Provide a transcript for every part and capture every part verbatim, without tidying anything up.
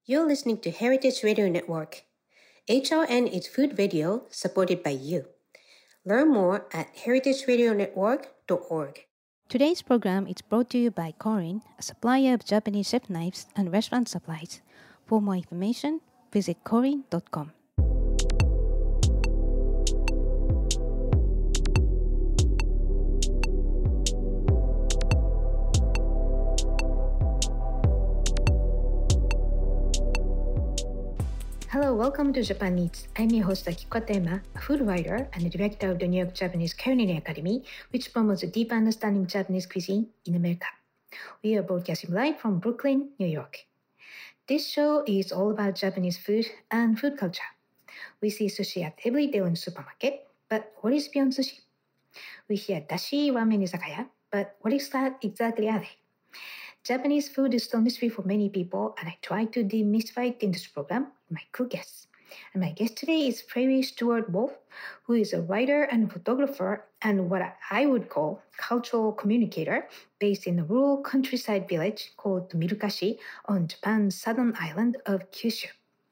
You're listening to Heritage Radio Network. H R N is food radio supported by you. Learn more at heritage radio network dot org. Today's program is brought to you by Korin, a supplier of Japanese chef knives and restaurant supplies. For more information, visit korin dot com. Hello, welcome to Japan Eats. I'm your host Akiko Katayama, a food writer and the director of the New York Japanese Culinary Academy, which promotes a deep understanding of Japanese cuisine in America. We are broadcasting live from Brooklyn, New York. This show is all about Japanese food and food culture. We see sushi at every day in supermarket, but what is beyond sushi? We hear dashi ramen izakaya, but what is that exactly are they? Japanese food is still a mystery for many people, and I try to demystify it in this program with my cool guests. And my guest today is Prairie Stewart Wolf, who is a writer and photographer and what I would call cultural communicator based in a rural countryside village called Mirukashi on Japan's southern island of Kyushu.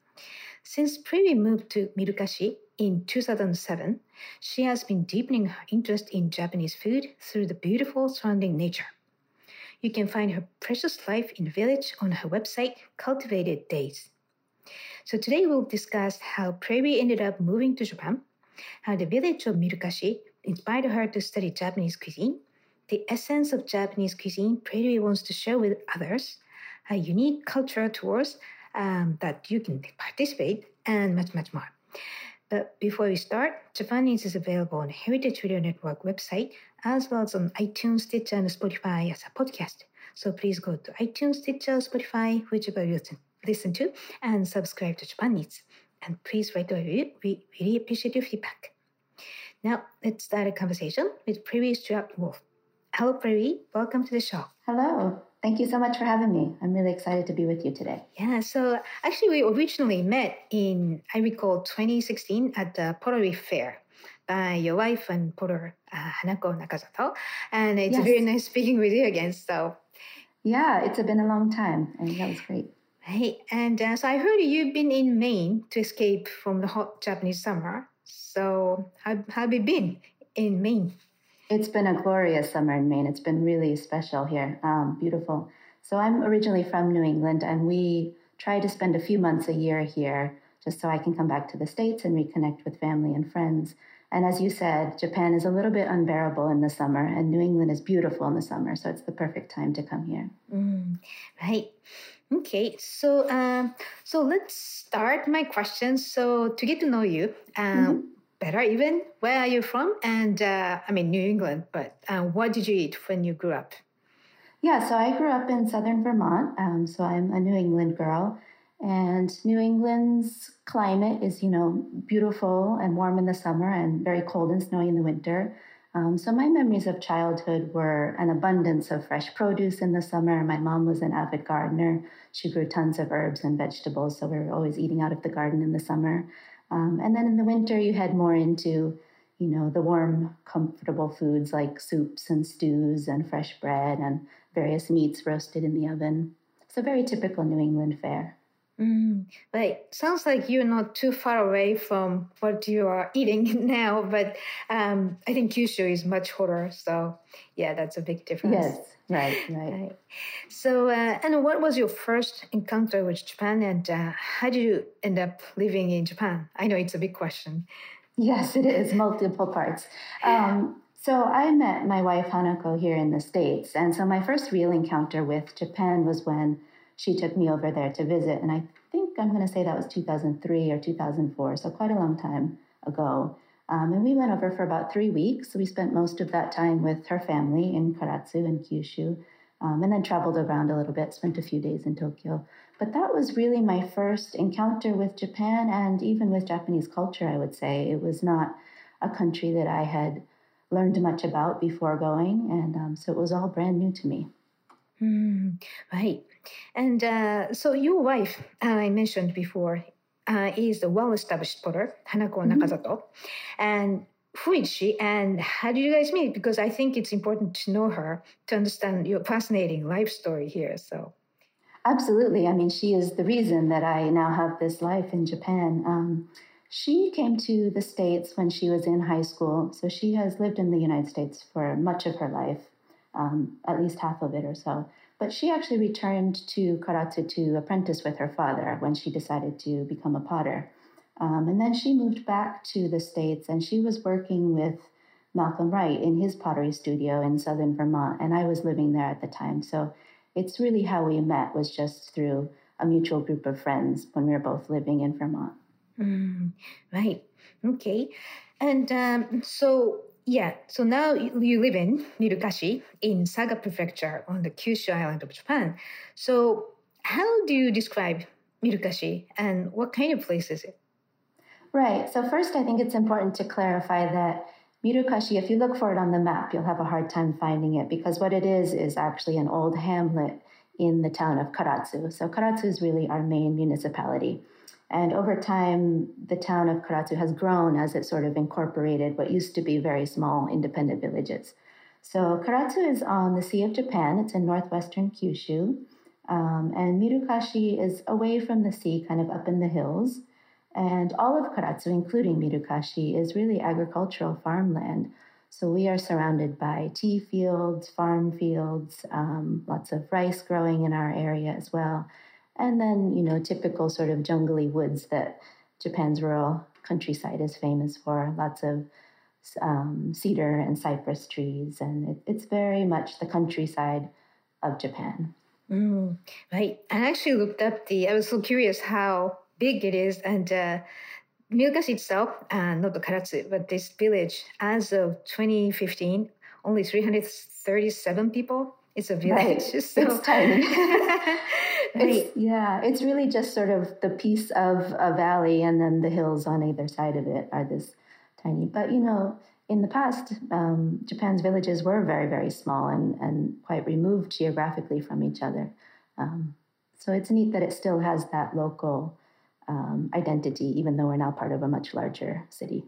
Since Prairie moved to Mirukashi in two thousand seven, she has been deepening her interest in Japanese food through the beautiful surrounding nature. You can find her precious life in the village on her website, Cultivated Days. So today we'll discuss how Prairie ended up moving to Japan, how the village of Mirukashi inspired her to study Japanese cuisine, the essence of Japanese cuisine Prairie wants to share with others, a unique cultural tours um, that you can participate, and much, much more. But before we start, Japan Eats is available on the Heritage Radio Network website, as well as on iTunes, Stitcher, and Spotify as a podcast. So please go to iTunes, Stitcher, Spotify, whichever you listen, listen to, and subscribe to Japan Eats. And please write a review. We really appreciate your feedback. Now, let's start a conversation with Prairie Stewart Wolf. Hello, Prairie. Welcome to the show. Hello. Thank you so much for having me. I'm really excited to be with you today. Yeah, so actually we originally met in, I recall, twenty sixteen at the Pottery Fair by your wife and potter, uh, Hanako Nakazato. And it's yes. very nice speaking with you again. So, yeah, it's been a long time, and that was great. Hey, and uh, so I heard you've been in Maine to escape from the hot Japanese summer. So how, how have you been in Maine? It's been a glorious summer in Maine. It's been really special here, um, beautiful. So I'm originally from New England, and we try to spend a few months a year here just so I can come back to the States and reconnect with family and friends. And as you said, Japan is a little bit unbearable in the summer, and New England is beautiful in the summer, so it's the perfect time to come here. Mm, right. Okay, so um, so let's start my questions. So to get to know you, um, mm-hmm. better even, where are you from? And uh, I mean, New England, but uh, what did you eat when you grew up? Yeah, so I grew up in southern Vermont, um, so I'm a New England girl. And New England's climate is, you know, beautiful and warm in the summer and very cold and snowy in the winter. Um, so my memories of childhood were an abundance of fresh produce in the summer. My mom was an avid gardener. She grew tons of herbs and vegetables, so we were always eating out of the garden in the summer. Um, and then in the winter, you head more into, you know, the warm, comfortable foods like soups and stews and fresh bread and various meats roasted in the oven. So very typical New England fare. Mm, right. Sounds like you're not too far away from what you are eating now, but um, I think Kyushu is much hotter. So, yeah, that's a big difference. Yes, right, right. right. So, uh, and what was your first encounter with Japan, and uh, how did you end up living in Japan? I know it's a big question. Yes, it is, multiple parts. Um, so I met my wife, Hanako, here in the States. And so my first real encounter with Japan was when she took me over there to visit. And I think I'm going to say that was two thousand three or two thousand four, so quite a long time ago. Um, and we went over for about three weeks. We spent most of that time with her family in Karatsu and Kyushu, um, and then traveled around a little bit, spent a few days in Tokyo. But that was really my first encounter with Japan and even with Japanese culture, I would say. It was not a country that I had learned much about before going, and um, so it was all brand new to me. Mm, right. And uh, so your wife, uh, I mentioned before, uh, is a well-established potter, Hanako mm-hmm. Nakazato. And who is she and how did you guys meet? Because I think it's important to know her to understand your fascinating life story here. So, Absolutely. I mean, she is the reason that I now have this life in Japan. Um, she came to the States when she was in high school. So she has lived in the United States for much of her life, um, at least half of it or so. But she actually returned to Karatsu to apprentice with her father when she decided to become a potter. Um, and then she moved back to the States, and she was working with Malcolm Wright in his pottery studio in southern Vermont. And I was living there at the time. So it's really how we met, was just through a mutual group of friends when we were both living in Vermont. Mm, right. Okay. And um, so, yeah, so now you, you live in Mirukashi in Saga Prefecture on the Kyushu island of Japan. So how do you describe Mirukashi and what kind of place is it? Right. So first, I think it's important to clarify that Mirukashi, if you look for it on the map, you'll have a hard time finding it, because what it is is actually an old hamlet in the town of Karatsu. So Karatsu is really our main municipality. And over time, the town of Karatsu has grown as it sort of incorporated what used to be very small independent villages. So Karatsu is on the Sea of Japan. It's in northwestern Kyushu. Um, and Mirukashi is away from the sea, kind of up in the hills. And all of Karatsu, including Mirukashi, is really agricultural farmland. So we are surrounded by tea fields, farm fields, um, lots of rice growing in our area as well. And then, you know, typical sort of jungly woods that Japan's rural countryside is famous for. Lots of um, cedar and cypress trees. And it, it's very much the countryside of Japan. Mm, right. I actually looked up the, I was so curious how big it is. And uh, Mirukashi itself, uh, not the Karatsu, but this village, as of twenty fifteen, only three hundred thirty-seven people. It's a village. Right. So. It's tiny. Right. It's, yeah, it's really just sort of the piece of a valley, and then the hills on either side of it are this tiny. But, you know, in the past, um, Japan's villages were very, very small and, and quite removed geographically from each other. Um, so it's neat that it still has that local um, identity, even though we're now part of a much larger city.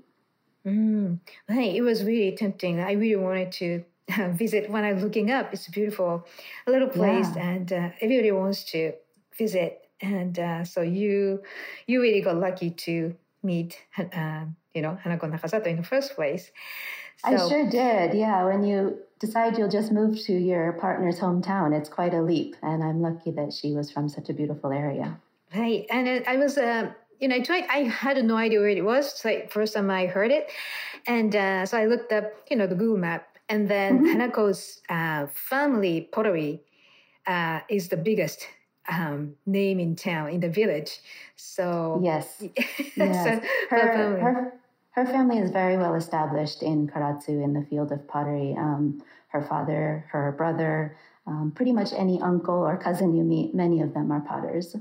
Mm, right. It was really tempting. I really wanted to uh, visit when I'm looking up. It's a beautiful little place, Yeah. and uh, everybody wants to visit. And uh, so you you really got lucky to meet, uh, you know, Hanako Nakasato in the first place. So, I sure did. Yeah. When you decide you'll just move to your partner's hometown, it's quite a leap. And I'm lucky that she was from such a beautiful area. Right. And uh, I was, uh, you know, I tried, I had no idea where it was. It's like first time I heard it. And uh, so I looked up, you know, the Google map. And then mm-hmm. Hanako's uh, family pottery uh, is the biggest um, name in town, in the village. So yes, yes. so, her, her, her family is very well established in Karatsu in the field of pottery. Um, her father, her brother, um, pretty much any uncle or cousin you meet, many of them are potters.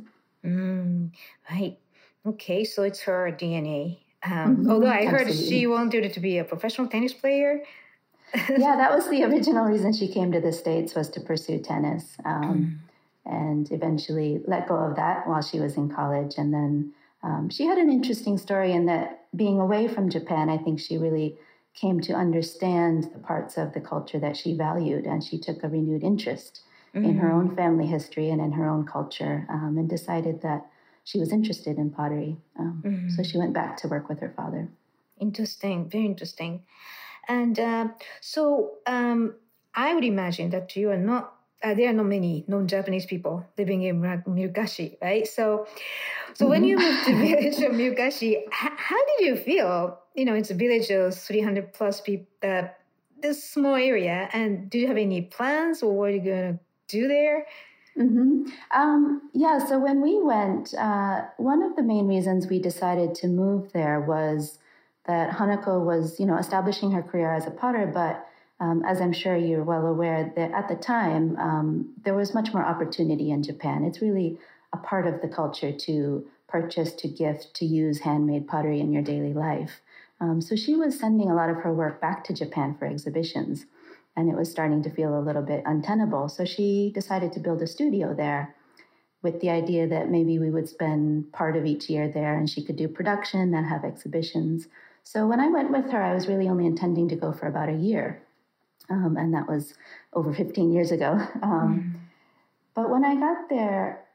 Mm, right. Okay, so it's her D N A. Um, mm-hmm. Although I heard Absolutely. she wanted to be a professional tennis player. Yeah, that was the original reason she came to the States, was to pursue tennis, um, mm. and eventually let go of that while she was in college. And then um, she had an interesting story in that, being away from Japan, I think she really came to understand the parts of the culture that she valued, and she took a renewed interest mm. in her own family history and in her own culture, um, and decided that she was interested in pottery. Um, mm. So she went back to work with her father. Interesting, very interesting. And uh, so um, I would imagine that you are not, uh, there are not many non-Japanese people living in Mirukashi, right? So so mm-hmm. when you moved to the village of Mirukashi, h- how did you feel? You know, it's a village of three hundred plus people, uh, this small area. And do you have any plans, or what are you going to do there? Mm-hmm. Um, yeah, so when we went, uh, one of the main reasons we decided to move there was that Hanako was, you know, establishing her career as a potter, but um, as I'm sure you're well aware, that at the time, um, there was much more opportunity in Japan. It's really a part of the culture to purchase, to gift, to use handmade pottery in your daily life. Um, so she was sending a lot of her work back to Japan for exhibitions, and it was starting to feel a little bit untenable. So she decided to build a studio there, with the idea that maybe we would spend part of each year there, and she could do production and have exhibitions. So when I went with her, I was really only intending to go for about a year. Um, and that was over fifteen years ago. Um, mm. But when I got there,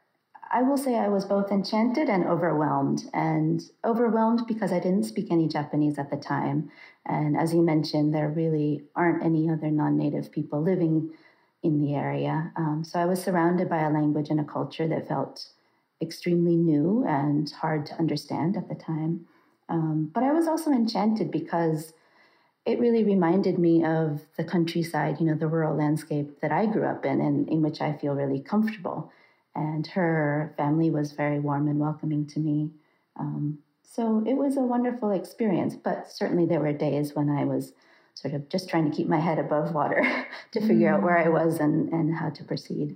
I will say I was both enchanted and overwhelmed. And overwhelmed because I didn't speak any Japanese at the time. And as you mentioned, there really aren't any other non-native people living in the area. Um, so I was surrounded by a language and a culture that felt extremely new and hard to understand at the time. Um, but I was also enchanted because it really reminded me of the countryside, you know, the rural landscape that I grew up in and in which I feel really comfortable. And her family was very warm and welcoming to me. Um, so it was a wonderful experience, but certainly there were days when I was sort of just trying to keep my head above water to figure mm. out where I was and, and how to proceed.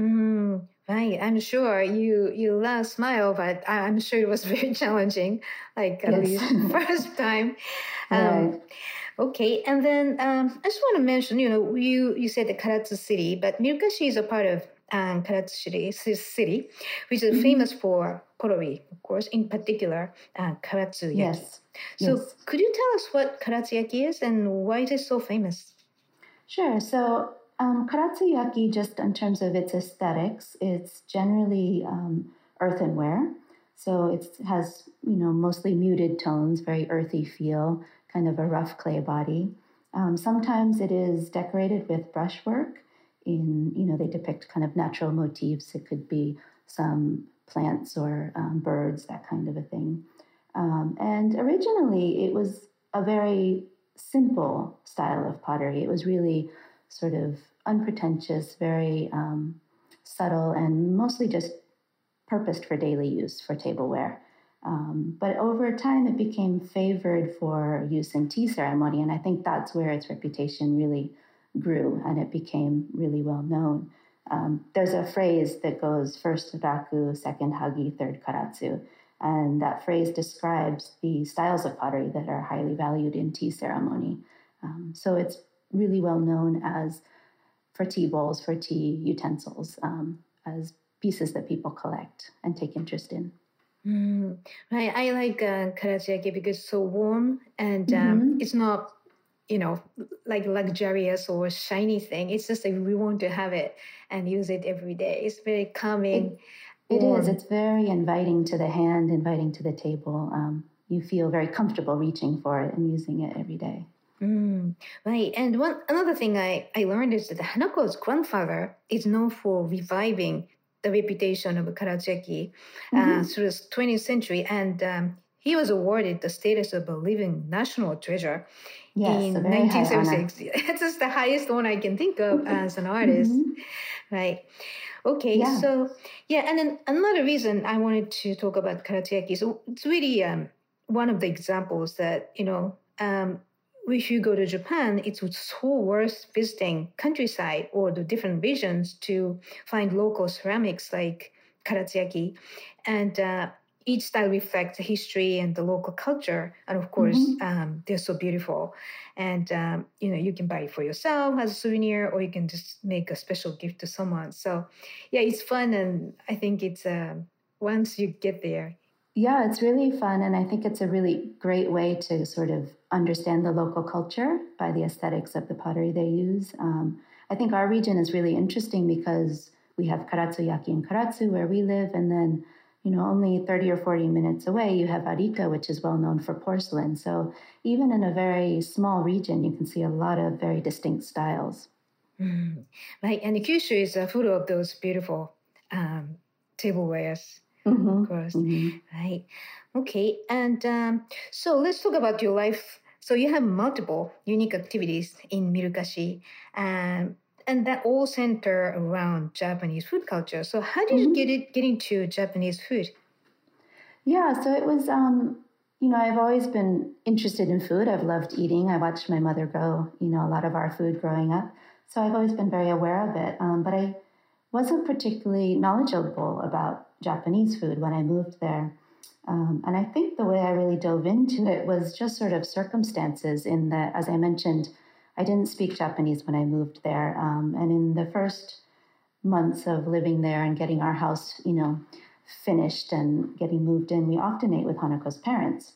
Mm, right. I'm sure you you laugh, smile, but I'm sure it was very challenging, like at yes. least first time. Um, right. Okay. And then um, I just want to mention, you know, you, you said the Karatsu city, but Mirukashi is a part of um, Karatsu city, city, which is mm-hmm. famous for pottery, of course, in particular, uh, Karatsu yaki. Yes. So yes. could you tell us what Karatsu yaki is and why it is so famous? Sure. So um, Karatsu yaki, just in terms of its aesthetics, it's generally um, earthenware. So it has, you know, mostly muted tones, very earthy feel, kind of a rough clay body. Um, sometimes it is decorated with brushwork. In, you know, they depict kind of natural motifs. It could be some plants or um, birds, that kind of a thing. Um, and originally, it was a very simple style of pottery. It was really sort of unpretentious, very um, subtle, and mostly just purposed for daily use, for tableware. Um, but over time, it became favored for use in tea ceremony, and I think that's where its reputation really grew, and it became really well known. Um, there's a phrase that goes first raku, second hagi, third karatsu, and that phrase describes the styles of pottery that are highly valued in tea ceremony. Um, so it's really well known as for tea bowls, for tea utensils, um, as pieces that people collect and take interest in. Mm, right. I like uh, Karatsu yaki because it's so warm and um, mm-hmm. it's not, you know, like luxurious or shiny thing. It's just like we want to have it and use it every day. It's very calming. It, it is. It's very inviting to the hand, inviting to the table. Um, you feel very comfortable reaching for it and using it every day. Mm, right. And one another thing I, I learned is that Hanako's grandfather is known for reviving the reputation of Karatsu yaki uh, mm-hmm. through the twentieth century. And um, he was awarded the status of a living national treasure yes, in nineteen seventy-six. It's just the highest one I can think of as an artist. Mm-hmm. Right. Okay. Yeah. So, yeah. And then another reason I wanted to talk about Karatsu yaki is it's really um, one of the examples that, you know, um, if you go to Japan, it's so worth visiting countryside or the different regions to find local ceramics like Karatsu yaki. And uh, each style reflects the history and the local culture. And of course, mm-hmm. um, they're so beautiful. And, um, you know, you can buy it for yourself as a souvenir, or you can just make a special gift to someone. So, yeah, it's fun. And I think it's uh, once you get there. Yeah, it's really fun. And I think it's a really great way to sort of understand the local culture by the aesthetics of the pottery they use. Um, I think our region is really interesting because we have Karatsu yaki in Karatsu where we live. And then, you know, only thirty or forty minutes away, you have Arika, which is well known for porcelain. So even in a very small region, you can see a lot of very distinct styles. Mm. Right. And Kyushu is uh, full of those beautiful um, tablewares. Mm-hmm. Of course. Mm-hmm. Right. Okay. And um, so let's talk about your life. So you have multiple unique activities in Mirukashi, um, and that all center around Japanese food culture. So how did mm-hmm. you get it get into Japanese food? Yeah, so it was, um, you know, I've always been interested in food. I've loved eating. I watched my mother grow, you know, a lot of our food growing up. So I've always been very aware of it. Um, but I wasn't particularly knowledgeable about Japanese food when I moved there. Um, and I think the way I really dove into it was just sort of circumstances in that, as I mentioned, I didn't speak Japanese when I moved there. Um, and in the first months of living there and getting our house, you know, finished and getting moved in, we often ate with Hanako's parents.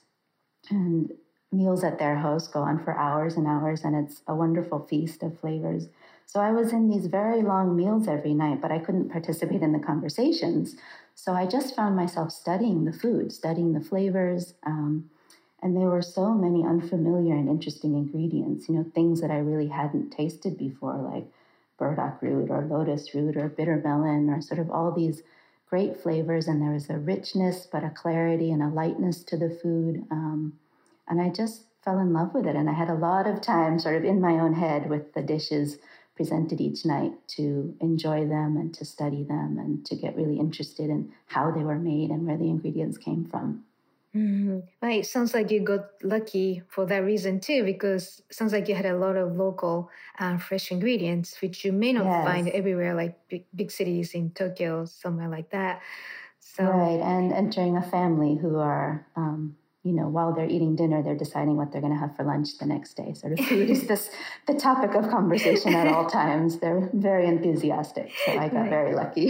And meals at their house go on for hours and hours, and it's a wonderful feast of flavors. So I was in these very long meals every night, but I couldn't participate in the conversations. So I just found myself studying the food, studying the flavors. Um, and there were so many unfamiliar and interesting ingredients, you know, things that I really hadn't tasted before, like burdock root or lotus root or bitter melon, or sort of all these great flavors. And there was a richness, but a clarity and a lightness to the food. Um, and I just fell in love with it. And I had a lot of time sort of in my own head with the dishes presented each night to enjoy them and to study them and to get really interested in how they were made and where the ingredients came from. Mm-hmm. Right. Sounds like you got lucky for that reason too, because it sounds like you had a lot of local uh, fresh ingredients, which you may not Yes. find everywhere, like big, big cities in Tokyo, somewhere like that. So right. And entering a family who are, um, you know, while they're eating dinner, they're deciding what they're going to have for lunch the next day. Sort of food is this the topic of conversation at all times. They're very enthusiastic, so I got Right. very lucky.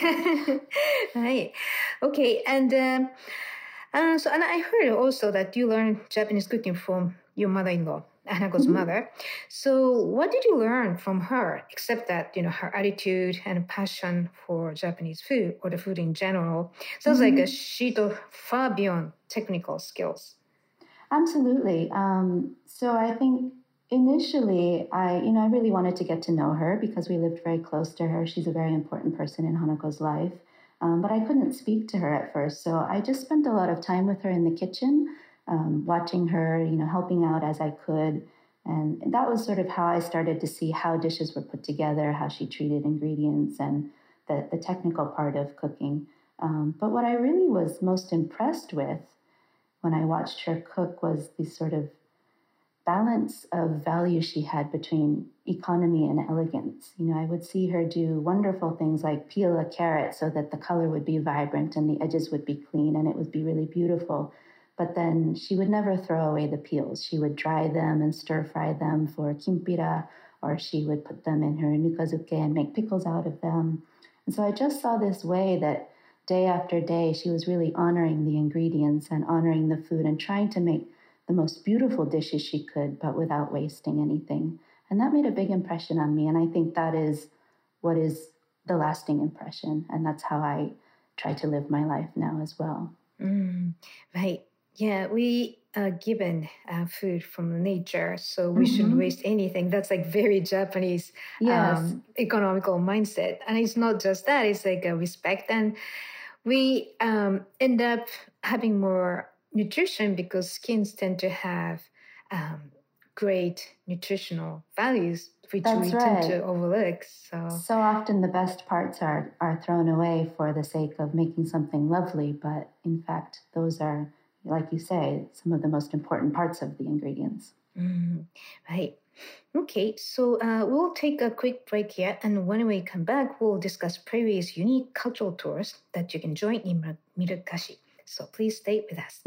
Right. Okay. And um, uh, so, and I heard also that you learned Japanese cooking from your mother-in-law, Hanako's Mm-hmm. mother. So, what did you learn from her, except that you know her attitude and passion for Japanese food or the food in general? Sounds like Mm-hmm. a she taught far beyond technical skills. Absolutely. Um, so I think initially, I, you know, I really wanted to get to know her because we lived very close to her. She's a very important person in Hanako's life. Um, but I couldn't speak to her at first. So I just spent a lot of time with her in the kitchen, um, watching her, you know, helping out as I could. And that was sort of how I started to see how dishes were put together, how she treated ingredients, and the, the technical part of cooking. Um, but what I really was most impressed with when I watched her cook was this sort of balance of value she had between economy and elegance. You know, I would see her do wonderful things like peel a carrot so that the color would be vibrant and the edges would be clean and it would be really beautiful. But then she would never throw away the peels. She would dry them and stir fry them for kimpira, or she would put them in her nukazuke and make pickles out of them. And so I just saw this way that day after day, she was really honoring the ingredients and honoring the food and trying to make the most beautiful dishes she could, but without wasting anything. And that made a big impression on me. And I think that is what is the lasting impression. And that's how I try to live my life now as well. Mm, right. Yeah, we are given uh, food from nature, so we mm-hmm. shouldn't waste anything. That's like very Japanese yes. um, economical mindset. And it's not just that, it's like a respect. And we um, end up having more nutrition because skins tend to have um, great nutritional values, which That's we right. tend to overlook. So so often the best parts are, are thrown away for the sake of making something lovely, but in fact, those are, like you say, some of the most important parts of the ingredients. Mm, right. Okay, so uh, we'll take a quick break here, and when we come back, we'll discuss Prairie's unique cultural tours that you can join in Mirukashi. So please stay with us.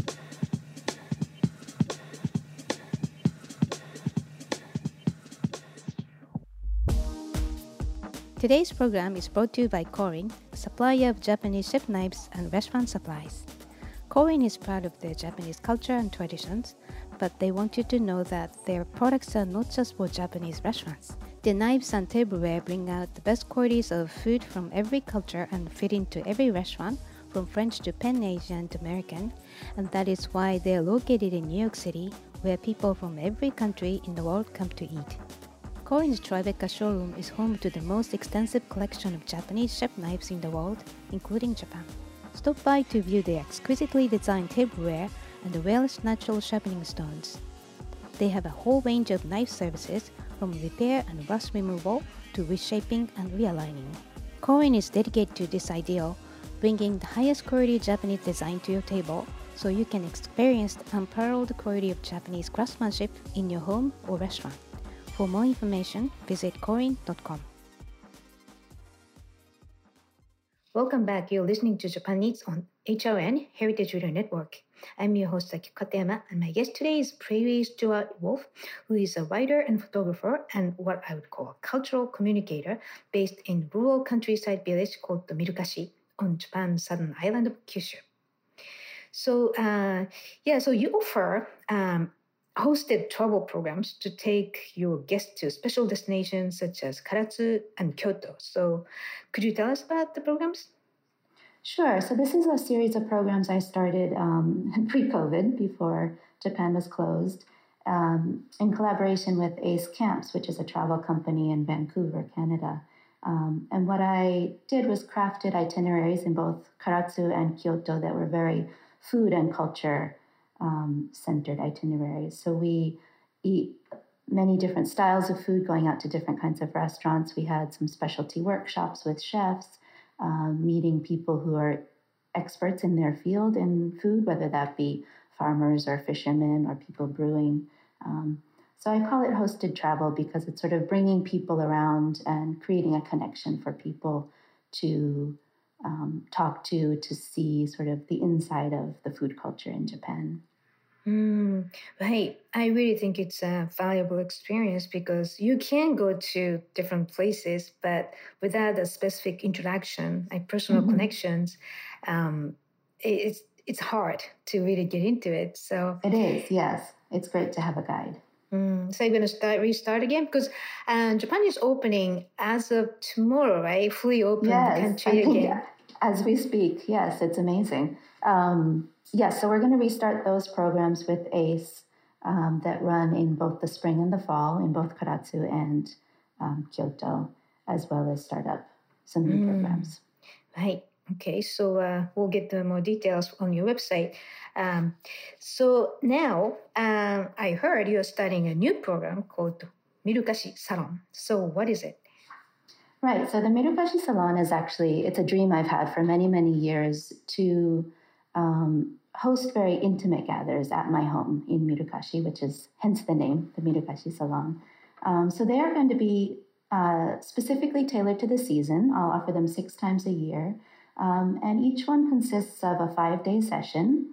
Today's program is brought to you by Korin, a supplier of Japanese chef knives and restaurant supplies. Korin is proud of their Japanese culture and traditions, but they want you to know that their products are not just for Japanese restaurants. Their knives and tableware bring out the best qualities of food from every culture and fit into every restaurant, from French to Pan Asian to American, and that is why they are located in New York City, where people from every country in the world come to eat. Korin's Tribeca showroom is home to the most extensive collection of Japanese chef knives in the world, including Japan. Stop by to view their exquisitely designed tableware and the Welsh natural sharpening stones. They have a whole range of knife services, from repair and rust removal to reshaping and realigning. Korin is dedicated to this ideal, bringing the highest quality Japanese design to your table, so you can experience the unparalleled quality of Japanese craftsmanship in your home or restaurant. For more information, visit korin dot com. Welcome back. You're listening to Japan Eats on H R N, Heritage Radio Network. I'm your host, Aki Katayama, and my guest today is Prairie Stuart Wolf, who is a writer and photographer and what I would call a cultural communicator based in rural countryside village called the Mirukashi on Japan's southern island of Kyushu. So, uh, yeah, so you offer um, hosted travel programs to take your guests to special destinations such as Karatsu and Kyoto. So could you tell us about the programs? Sure. So this is a series of programs I started um, pre-COVID, before Japan was closed, um, in collaboration with Ace Camps, which is a travel company in Vancouver, Canada. Um, and what I did was crafted itineraries in both Karatsu and Kyoto that were very food and culture um, centered itineraries. So we eat many different styles of food, going out to different kinds of restaurants. We had some specialty workshops with chefs, um, meeting people who are experts in their field in food, whether that be farmers or fishermen or people brewing. Um, so I call it hosted travel because it's sort of bringing people around and creating a connection for people to um, talk to, to see sort of the inside of the food culture in Japan. Mm, right. I really think it's a valuable experience because you can go to different places, but without a specific interaction, like personal mm-hmm. connections, um, it's it's hard to really get into it. So it is, yes. It's great to have a guide. Mm, so you're going to start restart again because uh, Japan is opening as of tomorrow, right? Fully open yes, the country again. As we speak, yes, it's amazing. Um, yes, so we're going to restart those programs with ACE um, that run in both the spring and the fall in both Karatsu and um, Kyoto, as well as start up some new mm. programs. Right. Okay, so uh, we'll get the more details on your website. Um, so now um, I heard you're starting a new program called Mirukashi Salon. So what is it? Right. So the Mirukashi Salon is actually, it's a dream I've had for many, many years to um, host very intimate gatherings at my home in Mirukashi, which is hence the name, the Mirukashi Salon. Um, so they are going to be uh, specifically tailored to the season. I'll offer them six times a year. Um, and each one consists of a five-day session.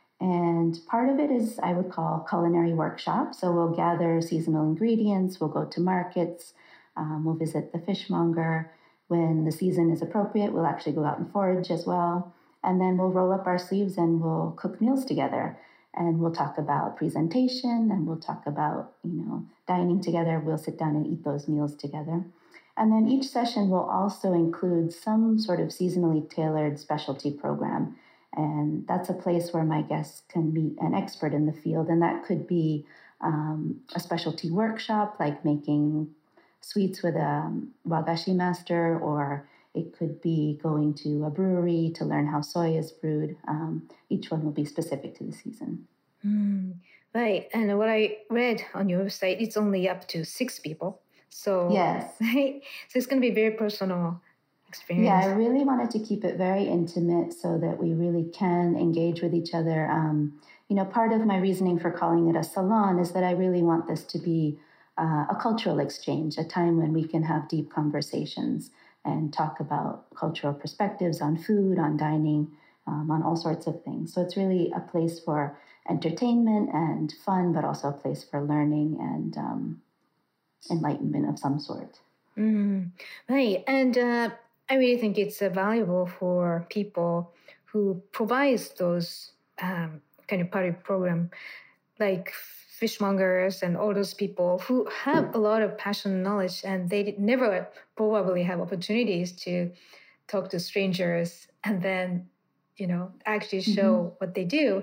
And part of it is, I would call, culinary workshop. So we'll gather seasonal ingredients, we'll go to markets, um, we'll visit the fishmonger. When the season is appropriate, we'll actually go out and forage as well. And then we'll roll up our sleeves and we'll cook meals together. And we'll talk about presentation and we'll talk about, you know, dining together. We'll sit down and eat those meals together. And then each session will also include some sort of seasonally tailored specialty program. And that's a place where my guests can meet an expert in the field. And that could be um, a specialty workshop, like making sweets with a wagashi master, or it could be going to a brewery to learn how soy is brewed. Um, each one will be specific to the season. Mm, right. And what I read on your website, it's only up to six people. So, yes. Right? So it's going to be very personal experience. Yeah, I really wanted to keep it very intimate so that we really can engage with each other. Um, you know, part of my reasoning for calling it a salon is that I really want this to be uh, a cultural exchange, a time when we can have deep conversations and talk about cultural perspectives on food, on dining, um, on all sorts of things. So it's really a place for entertainment and fun, but also a place for learning and um, enlightenment of some sort. Mm, right. And uh, I really think it's uh, valuable for people who provides those um, kind of party program, like fishmongers and all those people who have a lot of passion and knowledge, and they never probably have opportunities to talk to strangers and then, you know, actually show mm-hmm. what they do.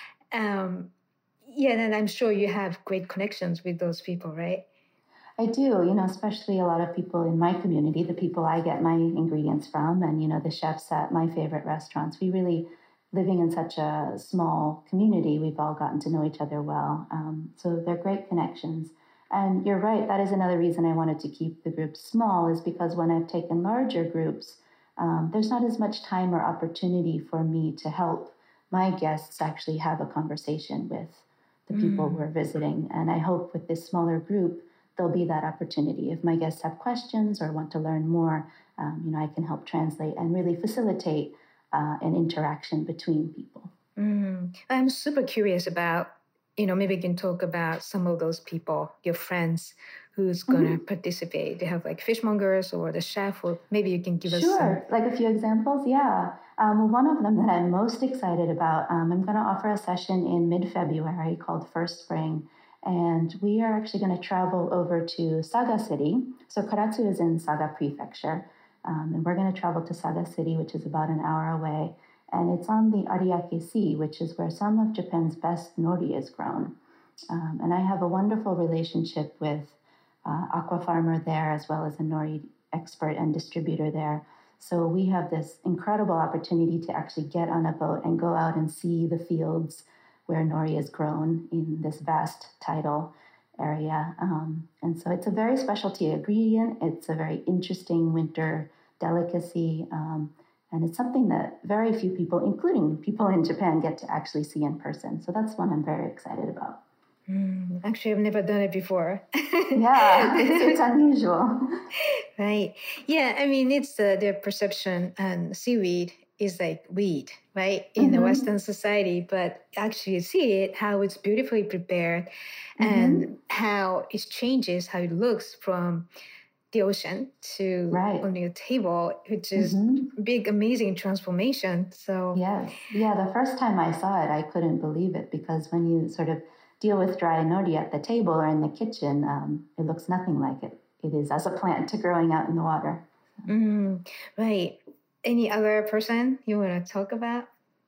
Um, yeah, and I'm sure you have great connections with those people, right? I do, you know, especially a lot of people in my community, the people I get my ingredients from, and, you know, the chefs at my favorite restaurants. We really, living in such a small community, we've all gotten to know each other well. Um, so they're great connections. And you're right, that is another reason I wanted to keep the groups small, is because when I've taken larger groups, um, there's not as much time or opportunity for me to help my guests actually have a conversation with the people mm. who are visiting. And I hope with this smaller group, there'll be that opportunity. If my guests have questions or want to learn more, um, you know, I can help translate and really facilitate uh, an interaction between people. Mm. I'm super curious about, you know, maybe we can talk about some of those people, your friends, who's going to mm-hmm. participate. They have like fishmongers or the chef, or maybe you can give sure. us some. Sure, like a few examples, yeah. Um, one of them that I'm most excited about, um, I'm going to offer a session in mid-February called First Spring. And we are actually going to travel over to Saga City. So Karatsu is in Saga Prefecture. Um, and we're going to travel to Saga City, which is about an hour away. And it's on the Ariake Sea, which is where some of Japan's best nori is grown. Um, and I have a wonderful relationship with uh, aqua farmer there, as well as a nori expert and distributor there. So we have this incredible opportunity to actually get on a boat and go out and see the fields where nori is grown in this vast tidal area. Um, and so it's a very specialty ingredient. It's a very interesting winter delicacy. Um, and it's something that very few people, including people in Japan, get to actually see in person. So that's one I'm very excited about. Mm, actually, I've never done it before. Yeah, it's, it's unusual. Right. Yeah, I mean, it's uh, their perception and seaweed is like weed, right, in mm-hmm. the Western society, but actually see it, how it's beautifully prepared mm-hmm. and how it changes, how it looks from the ocean to right. on your table, which is mm-hmm. big, amazing transformation. So yes. Yeah, the first time I saw it, I couldn't believe it, because when you sort of deal with dry nori at the table or in the kitchen, um, it looks nothing like it. It is as a plant growing out in the water. Mm, right. Any other person you want to talk about?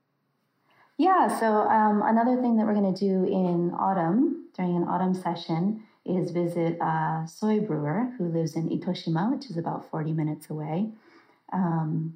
Yeah, so um, another thing that we're going to do in autumn, during an autumn session, is visit a soy brewer who lives in Itoshima, which is about forty minutes away. Um,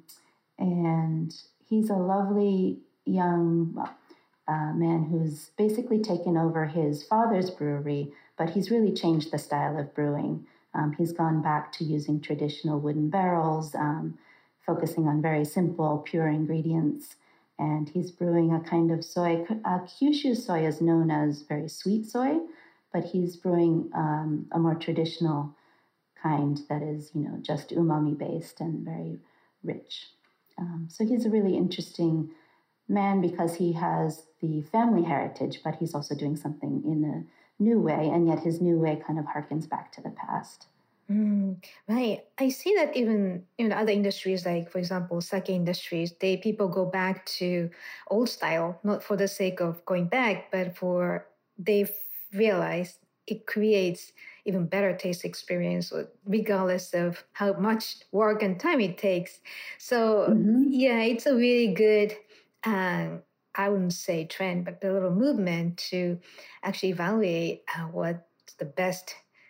and he's a lovely young well, uh, man who's basically taken over his father's brewery, but he's really changed the style of brewing. Um, he's gone back to using traditional wooden barrels, um, focusing on very simple, pure ingredients. And he's brewing a kind of soy. Uh, Kyushu soy is known as very sweet soy, but he's brewing um, a more traditional kind that is, you know, just umami based and very rich. Um, so he's a really interesting man because he has the family heritage, but he's also doing something in a new way, and yet his new way kind of harkens back to the past. Mm, right. I see that even in other industries, like for example, sake industries, they people go back to old style, not for the sake of going back, but for they realize it creates even better taste experience, regardless of how much work and time it takes. So mm-hmm. yeah, it's a really good, um, I wouldn't say trend, but a little movement to actually evaluate uh, what's the best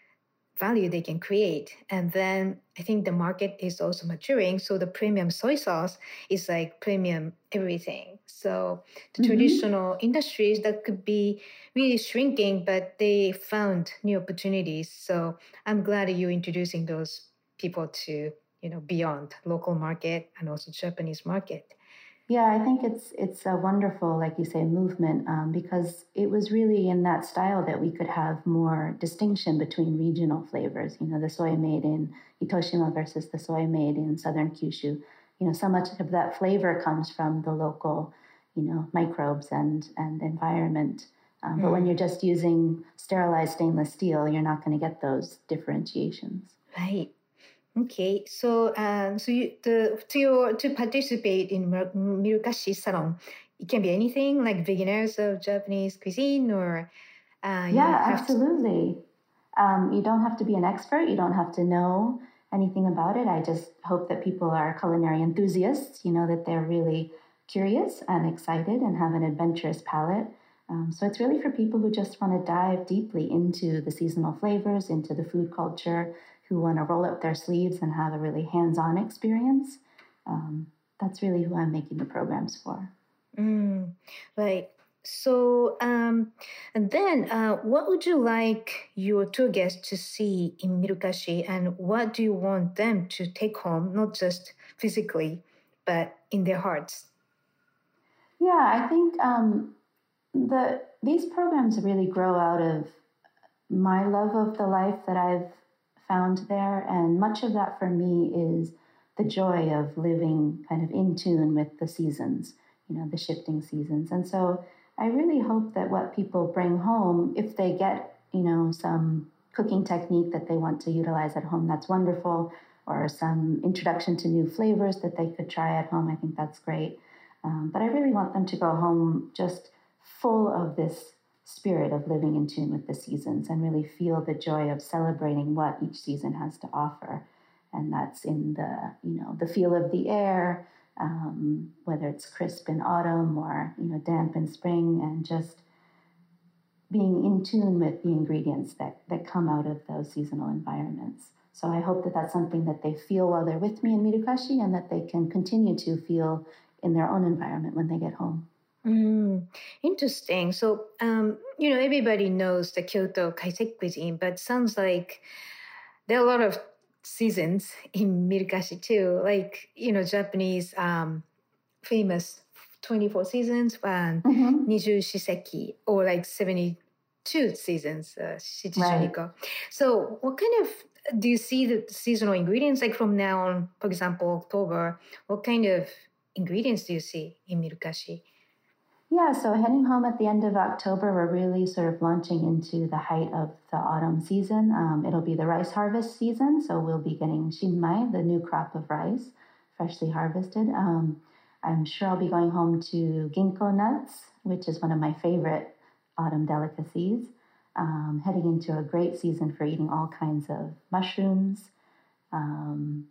value they can create. And then I think the market is also maturing. So the premium soy sauce is like premium everything. So the mm-hmm. traditional industries that could be really shrinking, but they found new opportunities. So I'm glad that you're introducing those people to, you know, beyond local market and also Japanese market. Yeah, I think it's it's a wonderful, like you say, movement um, because it was really in that style that we could have more distinction between regional flavors. You know, the soy made in Itoshima versus the soy made in southern Kyushu. You know, so much of that flavor comes from the local, you know, microbes and and environment. Um, mm. But when you're just using sterilized stainless steel, you're not going to get those differentiations. Right. Okay, so um, so you, the to your, to participate in Mirukashi salon, it can be anything like beginners of Japanese cuisine, or uh, yeah, absolutely. To... Um, you don't have to be an expert. You don't have to know anything about it. I just hope that people are culinary enthusiasts. You know, that they're really curious and excited and have an adventurous palate. Um, so it's really for people who just want to dive deeply into the seasonal flavors, into the food culture, who want to roll up their sleeves and have a really hands-on experience. Um, that's really who I'm making the programs for. Mm, right. So, um, and then uh, what would you like your tour guests to see in Mirukashi, and what do you want them to take home, not just physically, but in their hearts? Yeah, I think um, the these programs really grow out of my love of the life that I've found there. And much of that for me is the joy of living kind of in tune with the seasons, you know, the shifting seasons. And so I really hope that what people bring home, if they get, you know, some cooking technique that they want to utilize at home, that's wonderful, or some introduction to new flavors that they could try at home, I think that's great. Um, but I really want them to go home just full of this spirit of living in tune with the seasons and really feel the joy of celebrating what each season has to offer. And that's in the, you know, the feel of the air, um, whether it's crisp in autumn or, you know, damp in spring, and just being in tune with the ingredients that, that come out of those seasonal environments. So I hope that that's something that they feel while they're with me in Mirukashi, and that they can continue to feel in their own environment when they get home. Mm, interesting. So, um, you know, everybody knows the Kyoto kaiseki cuisine, but sounds like there are a lot of seasons in Mirukashi too. Like, you know, Japanese um, famous twenty-four seasons and Mm-hmm. Niju Shiseki, or like seventy-two seasons, uh, Shichijuniko. Right. So what kind of, do you see the seasonal ingredients like from now on, for example, October, what kind of ingredients do you see in Mirukashi? Yeah, so heading home at the end of October, we're really sort of launching into the height of the autumn season. Um, it'll be the rice harvest season, so we'll be getting shinmai, the new crop of rice, freshly harvested. Um, I'm sure I'll be going home to ginkgo nuts, which is one of my favorite autumn delicacies. Um, heading into a great season for eating all kinds of mushrooms. Um,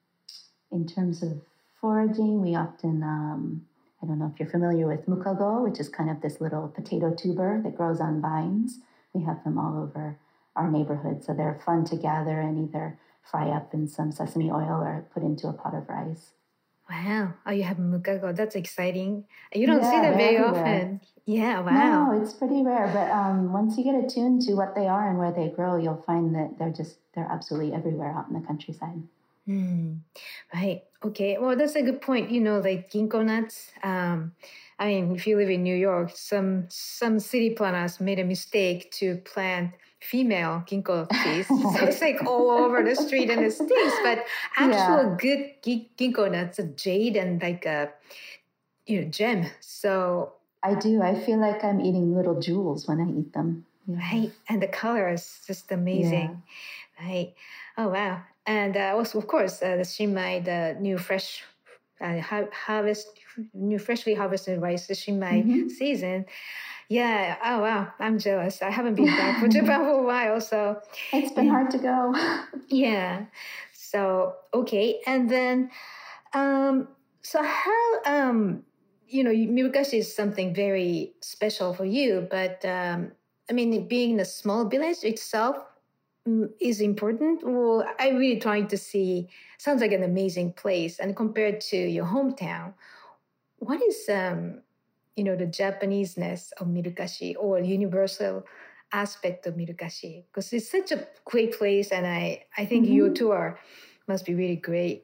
in terms of foraging, we often... Um, I don't know if you're familiar with mukago, which is kind of this little potato tuber that grows on vines. We have them all over our neighborhood. So they're fun to gather and either fry up in some sesame oil or put into a pot of rice. Wow. Oh, you have mukago. That's exciting. You don't yeah, see that very everywhere. often. Yeah, wow. No, it's pretty rare. But um, once you get attuned to what they are and where they grow, you'll find that they're just, they're absolutely everywhere out in the countryside. Mm, right. Okay. Well, that's a good point. You know, like ginkgo nuts. Um, I mean, if you live in New York, some some city planners made a mistake to plant female ginkgo trees. So it's like all over the street and it stinks. But actual Yeah. good gi- ginkgo nuts, a jade and like a you know gem. So I do. I feel like I'm eating little jewels when I eat them. Yeah. right, and the color is just amazing. Yeah. Right. Oh wow. And uh, also, of course, uh, the shinmai, the new fresh uh, har- harvest, new freshly harvested rice, the shinmai Mm-hmm. season. Yeah. Oh wow. I'm jealous. I haven't been back for Japan for a while, so It's been yeah. hard to go. Yeah. So okay, and then, um, so how um, you know, Mirukashi is something very special for you, but um, I mean, being in a small village itself mm, is important. Well, I really trying to see. Sounds like an amazing place, and compared to your hometown, what is um, you know, the Japaneseness of Mirukashi or universal aspect of Mirukashi? Because it's such a great place, and I I think your Mm-hmm. tour must be really great.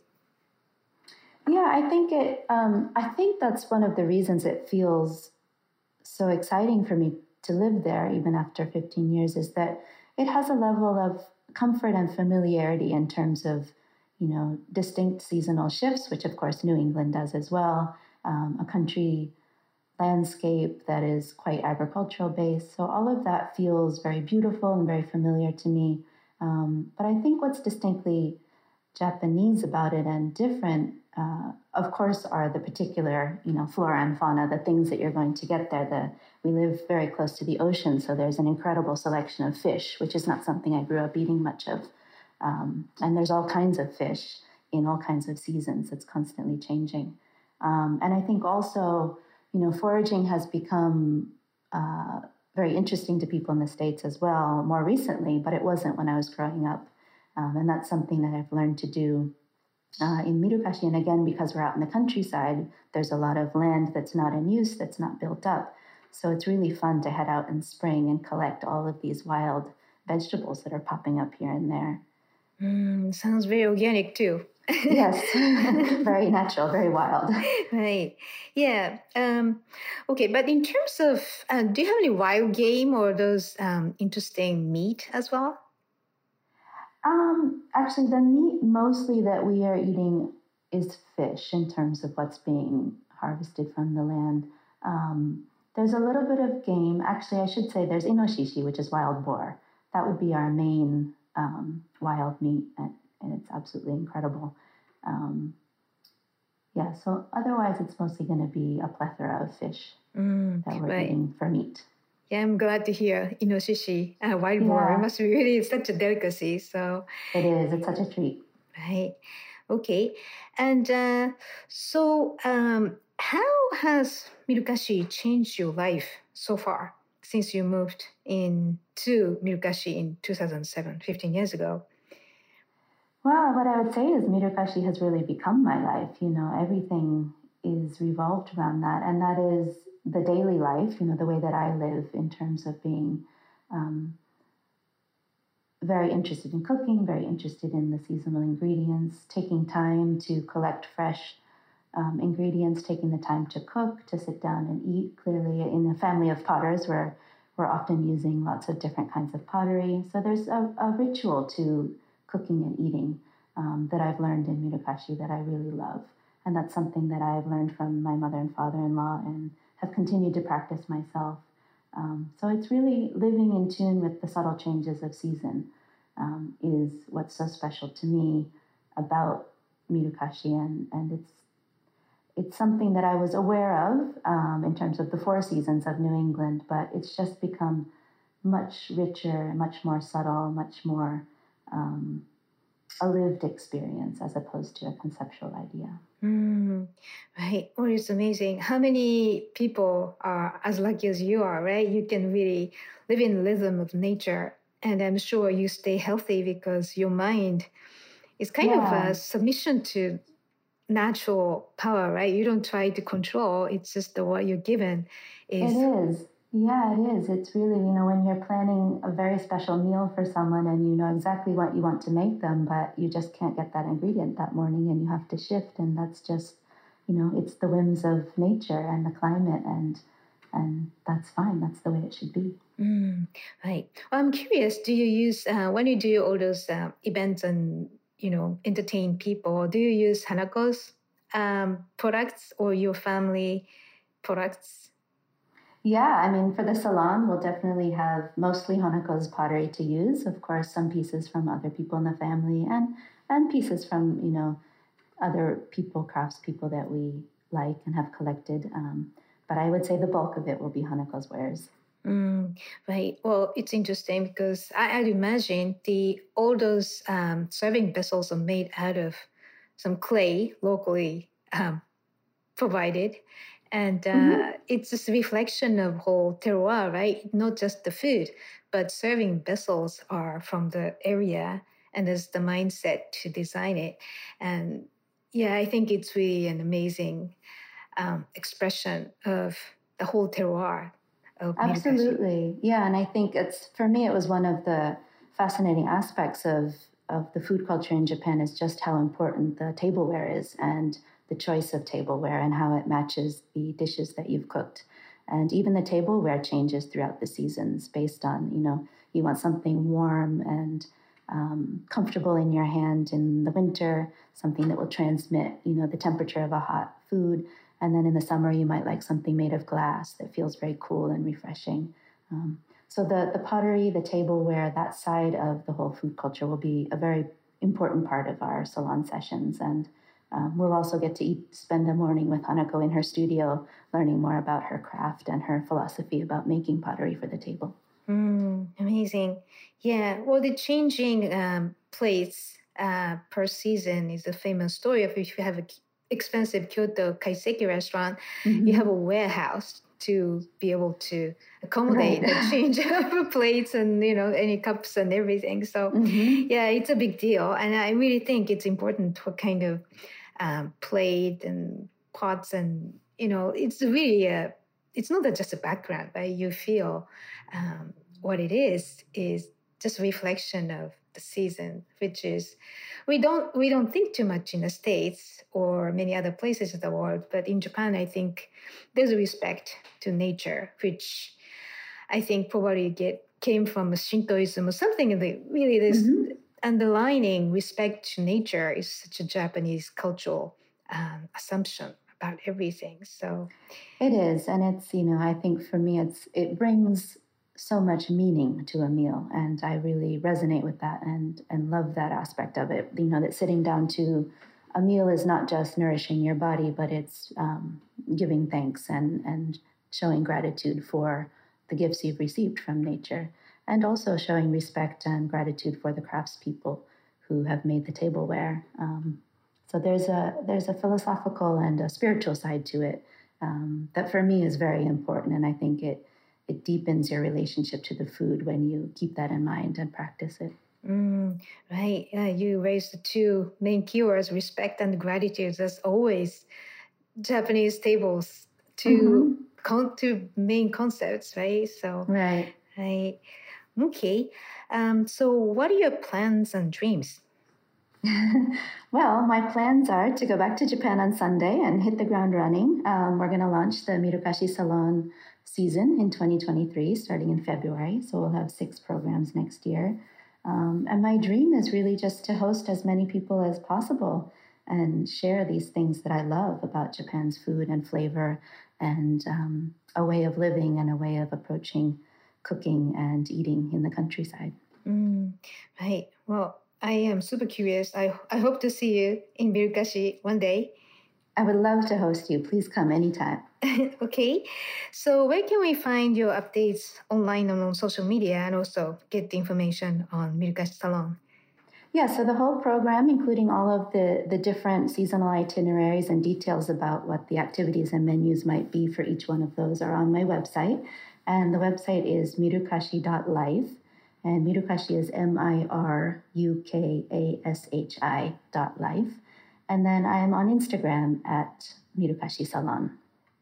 Yeah, I think it. Um, I think that's one of the reasons it feels so exciting for me to live there, even after fifteen years, is that it has a level of comfort and familiarity in terms of, you know, distinct seasonal shifts, which of course New England does as well. Um, a country landscape that is quite agricultural based. So all of that feels very beautiful and very familiar to me. Um, but I think what's distinctly Japanese about it and different, uh, of course, are the particular, you know, flora and fauna, the things that you're going to get there. The, we live very close to the ocean, so there's an incredible selection of fish, which is not something I grew up eating much of. Um, and there's all kinds of fish in all kinds of seasons. It's constantly changing. Um, and I think also, you know, foraging has become uh, very interesting to people in the States as well more recently, but it wasn't when I was growing up. Um, and that's something that I've learned to do uh, in Mirukashi. And again, because we're out in the countryside, there's a lot of land that's not in use, that's not built up. So it's really fun to head out in spring and collect all of these wild vegetables that are popping up here and there. Mm, sounds very organic too. Yes, very natural, very wild. Right. Yeah. Um, okay. But in terms of, uh, do you have any wild game or those um, interesting meat as well? Um, actually, the meat mostly that we are eating is fish in terms of what's being harvested from the land. Um, there's a little bit of game. Actually, I should say there's inoshishi, which is wild boar. That would be our main um, wild meat, and, and it's absolutely incredible. Um, yeah, so otherwise, it's mostly going to be a plethora of fish Mm, that we're right. eating for meat. Yeah, I'm glad to hear inoshishi, uh, wild boar. It Yeah, must be really such a delicacy. So, it is. It's such a treat. right. Okay. And uh, so, um, how has Mirukashi changed your life so far since you moved in to Mirukashi in two thousand seven, fifteen years ago? Well, what I would say is Mirabashi has really become my life. You know, everything is revolved around that. And that is the daily life, you know, the way that I live in terms of being um, very interested in cooking, very interested in the seasonal ingredients, taking time to collect fresh um, ingredients, taking the time to cook, to sit down and eat. Clearly, in a family of potters, we're, we're often using lots of different kinds of pottery. So there's a, a ritual to cooking and eating um, that I've learned in Murakashi that I really love. And that's something that I've learned from my mother and father-in-law and have continued to practice myself. Um, so it's really living in tune with the subtle changes of season um, is what's so special to me about Murakashi, and, and it's it's something that I was aware of um, in terms of the four seasons of New England, but it's just become much richer, much more subtle, much more um, a lived experience as opposed to a conceptual idea. Mm, right. Oh, it's amazing. How many people are as lucky as you are, right? You can really live in the rhythm of nature. And I'm sure you stay healthy because your mind is kind of Yeah, a submission to natural power, right? You don't try to control. It's just the what you're given it is. is. Yeah, it is. It's really, you know, when you're planning a very special meal for someone and you know exactly what you want to make them, but you just can't get that ingredient that morning and you have to shift. And that's just, you know, it's the whims of nature and the climate, and and that's fine. That's the way it should be. Mm, right. Well, I'm curious. Do you use uh, when you do all those uh, events and you know entertain people? Do you use Hanako's um, products or your family products? Yeah, I mean, for the salon, we'll definitely have mostly Honoko's pottery to use. Of course, some pieces from other people in the family, and and pieces from you know other people, craftspeople that we like and have collected. Um, but I would say the bulk of it will be Honoko's wares. Mm, right. Well, it's interesting because I, I'd imagine the all those um, serving vessels are made out of some clay locally um, provided, and uh, Mm-hmm. it's just a reflection of whole terroir, right? Not just the food, but serving vessels are from the area, and there's the mindset to design it, and yeah, I think it's really an amazing um, expression of the whole terroir of Mirukashi. Absolutely. Yeah, and I think it's for me it was one of the fascinating aspects of of the food culture in Japan is just how important the tableware is and the choice of tableware and how it matches the dishes that you've cooked. And even the tableware changes throughout the seasons based on, you know, you want something warm and um, comfortable in your hand in the winter, something that will transmit, you know, the temperature of a hot food. And then in the summer, you might like something made of glass that feels very cool and refreshing. Um, so the, the pottery, the tableware, that side of the whole food culture will be a very important part of our salon sessions. And um, we'll also get to eat, spend a morning with Hanako in her studio, learning more about her craft and her philosophy about making pottery for the table. Mm, amazing. Yeah. Well, the changing um, plates uh, per season is a famous story of if you have an expensive Kyoto kaiseki restaurant, you have a Mm-hmm. warehouse to be able to accommodate Right. the change of plates and you know any cups and everything. So Mm-hmm. yeah, it's a big deal, and I really think it's important what kind of um, plate and pots and you know it's really a it's not that just a background, right? You feel um, what it is is just a reflection of the season, which is we don't we don't think too much in the States or many other places in the world, but in Japan, I think there's a respect to nature, which I think probably get came from Shintoism or something. That really, this Mm-hmm. underlining respect to nature is such a Japanese cultural um, assumption about everything. So, It is, and it's you know I think for me it's it brings so much meaning to a meal, and I really resonate with that and and love that aspect of it. You know that sitting down to a meal is not just nourishing your body, but it's um, giving thanks and and showing gratitude for the gifts you've received from nature, and also showing respect and gratitude for the craftspeople who have made the tableware. Um, so there's a there's a philosophical and a spiritual side to it um, that for me is very important, and I think it it deepens your relationship to the food when you keep that in mind and practice it. Mm, right. Yeah, you raised the two main keywords, respect and gratitude. As always, Japanese tables, two mm-hmm. con- two main concepts, right? So right, right. Okay. Um, so, what are your plans and dreams? Well, my plans are to go back to Japan on Sunday and hit the ground running. Um, we're going to launch the Mirukashi Salon season in twenty twenty-three, starting in February. So we'll have six programs next year. Um, and my dream is really just to host as many people as possible and share these things that I love about Japan's food and flavor and um, a way of living and a way of approaching cooking and eating in the countryside. Mm, right. Well, I am super curious. I I hope to see you in Mirukashi one day. I would love to host you. Please come anytime. Okay. So where can we find your updates online and on social media and also get the information on Mirukashi Salon? Yeah, so the whole program, including all of the, the different seasonal itineraries and details about what the activities and menus might be for each one of those are on my website. And the website is mirukashi dot life. And Mirukashi is M I R U K A S H I dot life. And then I am on Instagram at Mirukashi Salon.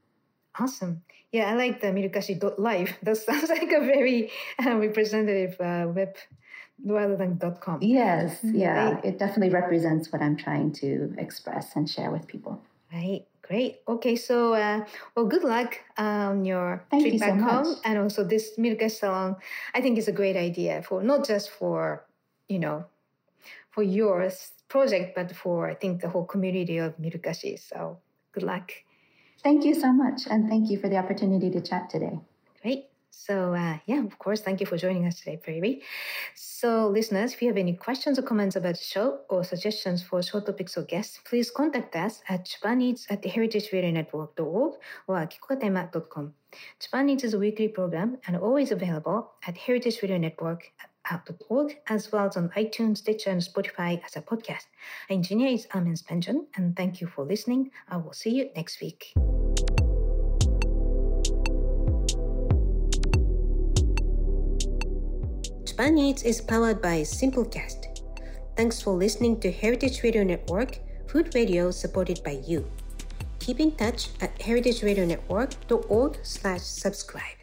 Awesome. Yeah, I like the Mirukashi dot life. That sounds like a very uh, representative uh, web rather than .com. Yes, yeah. Right. It definitely represents what I'm trying to express and share with people. Right. Great. Okay. So, uh, well, good luck on your Thank trip you back so home. much. And also this Mirukashi Salon, I think is a great idea for not just for, you know, for your project, but for, I think, the whole community of Mirukashi. So good luck. Thank you so much. And thank you for the opportunity to chat today. Great. So, uh, yeah, of course, thank you for joining us today, Prairie. So, listeners, if you have any questions or comments about the show or suggestions for show topics or guests, please contact us at japaneats at heritage radio network dot org or kikokatema dot com. Japaneats is a weekly program and always available at heritage radio network dot org as well as on iTunes, Stitcher, and Spotify as a podcast. Our engineer is Armin Spenjon, and thank you for listening. I will see you next week. Japan Eats is powered by Simplecast. Thanks for listening to Heritage Radio Network, food radio supported by you. Keep in touch at heritage radio network dot org slash subscribe.